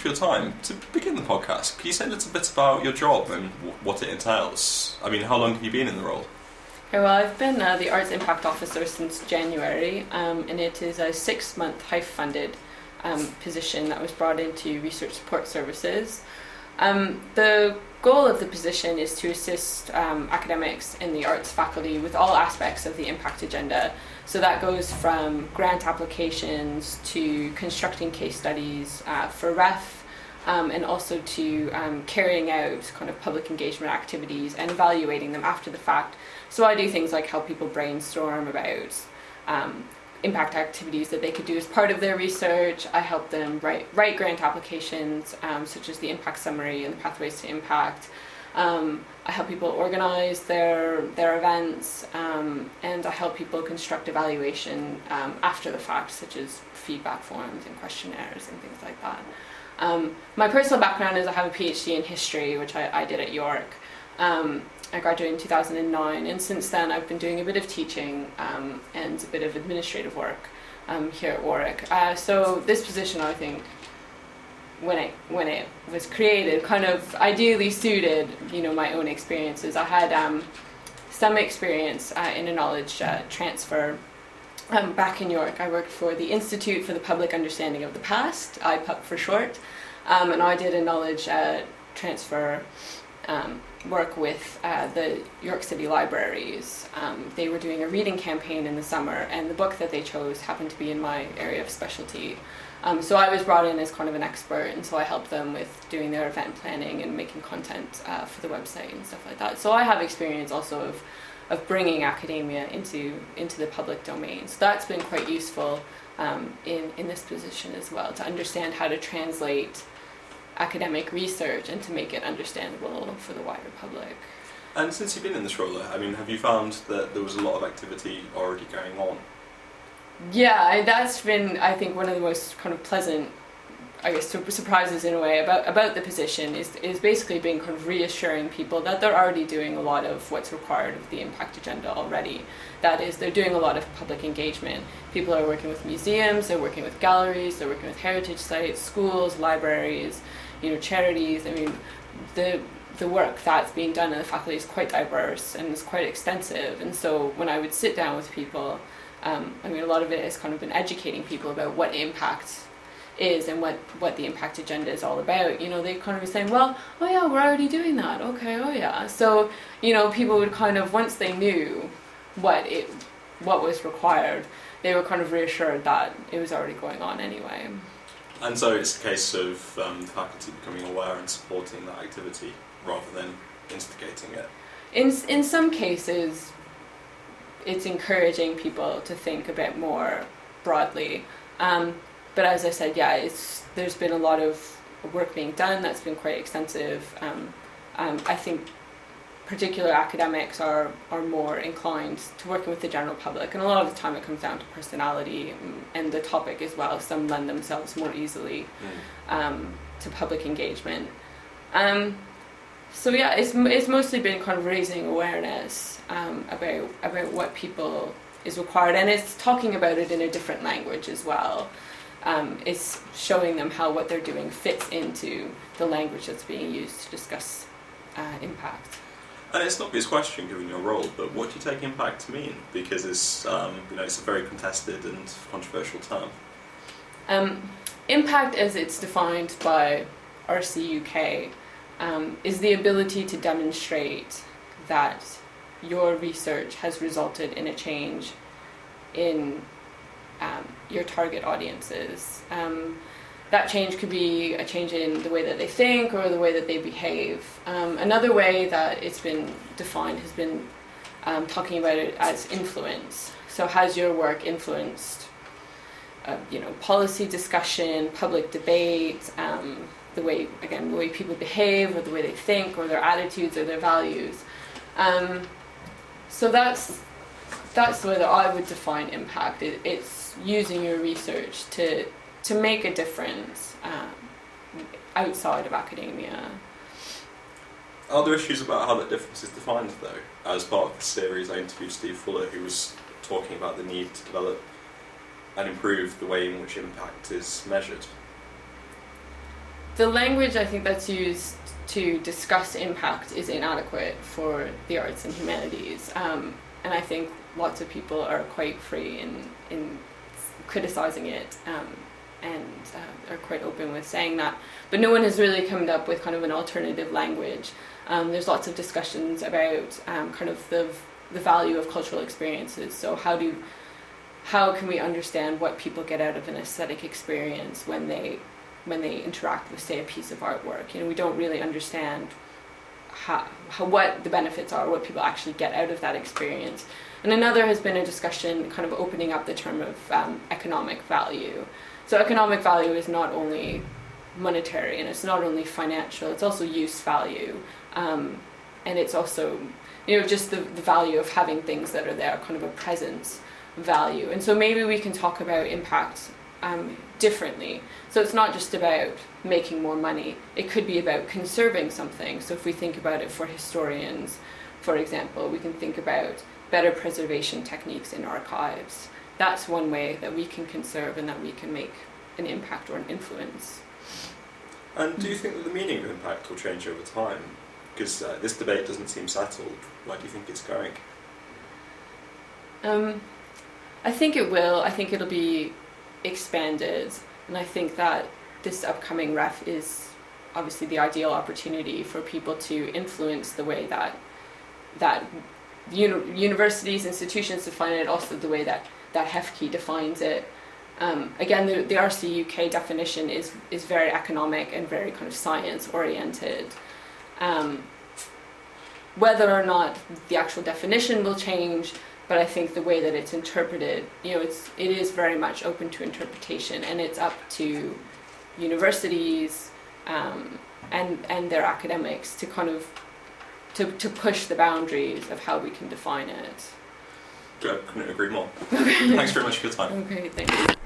for your time. To begin the podcast, can you say a little bit about your job and what it entails? I mean, how long have you been in the role? Okay, well, I've been the Arts Impact Officer since January, and it is a 6-month HIFE-funded position that was brought into Research Support Services. The goal of the position is to assist academics in the arts faculty with all aspects of the impact agenda. So that goes from grant applications to constructing case studies for REF, and also to carrying out kind of public engagement activities and evaluating them after the fact. So I do things like help people brainstorm about impact activities that they could do as part of their research. I help them write grant applications, such as the impact summary and the pathways to impact. I help people organize their events, and I help people construct evaluation after the fact, such as feedback forms and questionnaires and things like that. My personal background is I have a PhD in history, which I did at York. I graduated in 2009, and since then I've been doing a bit of teaching and a bit of administrative work here at Warwick. So this position, I think, when it was created, kind of ideally suited, my own experiences. I had some experience in a knowledge transfer. Back in York, I worked for the Institute for the Public Understanding of the Past, IPUP for short, and I did a knowledge transfer work with the York City Libraries. They were doing a reading campaign in the summer, and the book that they chose happened to be in my area of specialty. So I was brought in as kind of an expert, and so I helped them with doing their event planning and making content for the website and stuff like that. So I have experience also of bringing academia into the public domain. So that's been quite useful in this position as well, to understand how to translate academic research and to make it understandable for the wider public. And since you've been in this role, I mean, have you found that there was a lot of activity already going on? Yeah, that's been, I think, one of the most kind of pleasant, I guess, surprises in a way about the position is basically being kind of reassuring people that they're already doing a lot of what's required of the impact agenda already. That is, they're doing a lot of public engagement. People are working with museums, they're working with galleries, they're working with heritage sites, schools, libraries, charities. I mean, the work that's being done in the faculty is quite diverse and is quite extensive. And so when I would sit down with people, a lot of it has kind of been educating people about what impact is and what the impact agenda is all about. They kind of be saying, well, oh yeah, we're already doing that. Okay, oh yeah. So, people would kind of, once they knew what was required, they were kind of reassured that it was already going on anyway. And so it's a case of the faculty becoming aware and supporting that activity rather than instigating it. In some cases, it's encouraging people to think a bit more broadly. But as I said, yeah, there's been a lot of work being done that's been quite extensive. I think particular academics are more inclined to working with the general public, and a lot of the time it comes down to personality and the topic as well. Some lend themselves more easily to public engagement. So yeah, it's mostly been kind of raising awareness about what people is required, and it's talking about it in a different language as well. It's showing them how what they're doing fits into the language that's being used to discuss impact. And it's an obvious question given your role, but what do you take impact to mean? Because it's it's a very contested and controversial term. Impact, as it's defined by RC UK, is the ability to demonstrate that your research has resulted in a change in your target audiences. That change could be a change in the way that they think or the way that they behave. Another way that it's been defined has been talking about it as influence. So has your work influenced policy discussion, public debate, the way people behave or the way they think or their attitudes or their values. So that's the way that I would define impact. It's using your research to make a difference outside of academia. Are there issues about how that difference is defined, though? As part of the series, I interviewed Steve Fuller, who was talking about the need to develop and improve the way in which impact is measured. the language I think that's used to discuss impact is inadequate for the arts and humanities, and I think lots of people are quite free in criticizing it, and are quite open with saying that, but no one has really come up with kind of an alternative language. There's lots of discussions about kind of the value of cultural experiences. So how can we understand what people get out of an aesthetic experience when they interact with, say, a piece of artwork? You know, we don't really understand how what the benefits are, what people actually get out of that experience. And another has been a discussion kind of opening up the term of economic value. So economic value is not only monetary, and it's not only financial, it's also use value, and it's also, you know, just the value of having things that are there, kind of a presence value. And so maybe we can talk about impact differently. So it's not just about making more money, it could be about conserving something. So if we think about it for historians, for example, we can think about better preservation techniques in archives. That's one way that we can conserve and that we can make an impact or an influence. And do you think that the meaning of impact will change over time? Because this debate doesn't seem settled. Where do you think it's going? I think it will. I think it'll be expanded, and I think that this upcoming ref is obviously the ideal opportunity for people to influence the way that universities, institutions define it, also the way that HEFCE defines it. Again, the RC UK definition is very economic and very kind of science oriented. Whether or not the actual definition will change, but I think the way that it's interpreted, you know, it is very much open to interpretation, and it's up to universities and their academics to kind of to push the boundaries of how we can define it. I couldn't agree more. Thanks very much for your time. Okay, thank you.